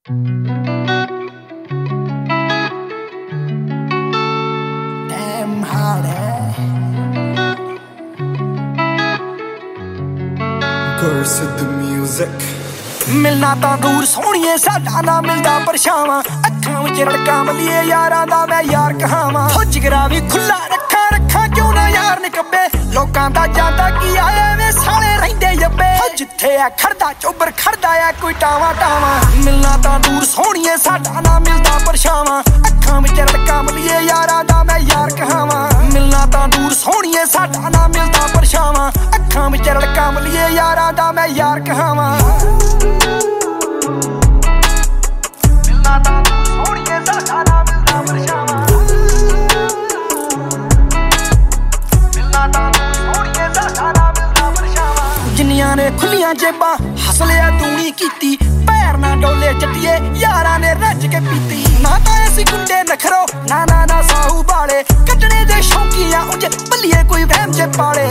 Damn hard Girls with the music मिलना तां दूर सोहणीए साडा ना मिलदा परछावां अखां विच रड़का मलीए यारां दा मैं यार कहावां हो जिगरा भी खुला रखा क्यों ना यार निकब्बे लोकां दा जांदा की आए वे साले रहिंदे यब्बे हो जिथे आ खड़दा चोबर खड़दा आ कोई टावां टावां मिलना तां दूर सोहणीए साडा ना मिलदा परछावां अखां विच रड़का मलीए यारां दा मैं यार कहावां मिलना तां दूर सोहणीए साडा ना मिलदा परछावां अखां विच रड़का मलीए यारां दा मैं यार कहावां जिन्नियां ने खुलियां जेबां हसलिया दूनी कीती पैर ना डोले चट्टिए यारां ने रज के पीती ना तां असीं गुंडे नखरो ना ना ना साहू बाले कटने दे शौकीया उज बल्लिए कोई वहम जे पाले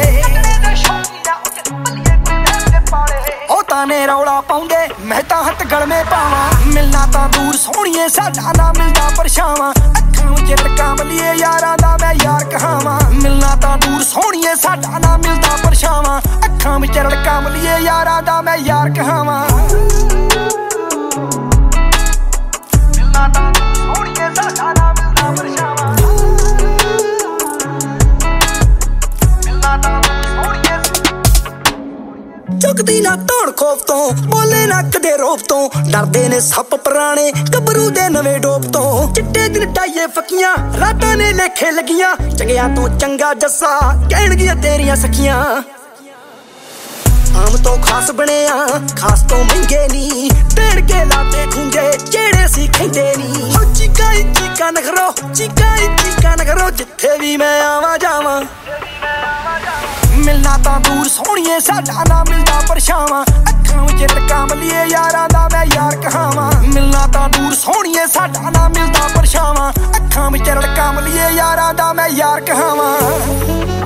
ओ ताने रौला पाउंदे मैं तां हत्थ गल में पावां मिलना तां दूर सोहणीए साडा ना मिलदा परछावां अखां विच रड़का मलीए यारां दा मैं यार कहावां मिलना तां दूर सोहणीए साडा ना मिलदा परछावां अखां विच रड़का मलीए यारां दा मैं यार कहावां मिलना तां दूर सोहणीए साडा ना मिलदा परछावां मिलना तां दूर सोहणीए चुकदी ना धौण खौफ तो बोले ना कदे रोप तो डरदे ने सप पुराने गबरू दे नवे डोप तो चिट्टे दिन टाइए फकियां रातां ने लेखे लगियां चंगिया तो चंगा जस्सा कहणगियां तेरियां सखियां आम तो खास बनिया खास तो महंगे नी तेड़ के लाते खूंगे जेड़े सी खेंदे नी चीका नखरो जिथे भी मैं आवा जावां मिलना तां दूर सोहणीए साडा ना मिलदा परछावां अखां विच रड़का मलीए यारां दा मैं यार कहावां मिलना तां दूर सोहणीए साडा ना मिलदा परछावां अखां विच रड़का मलीए यारां दा मैं यार कहावां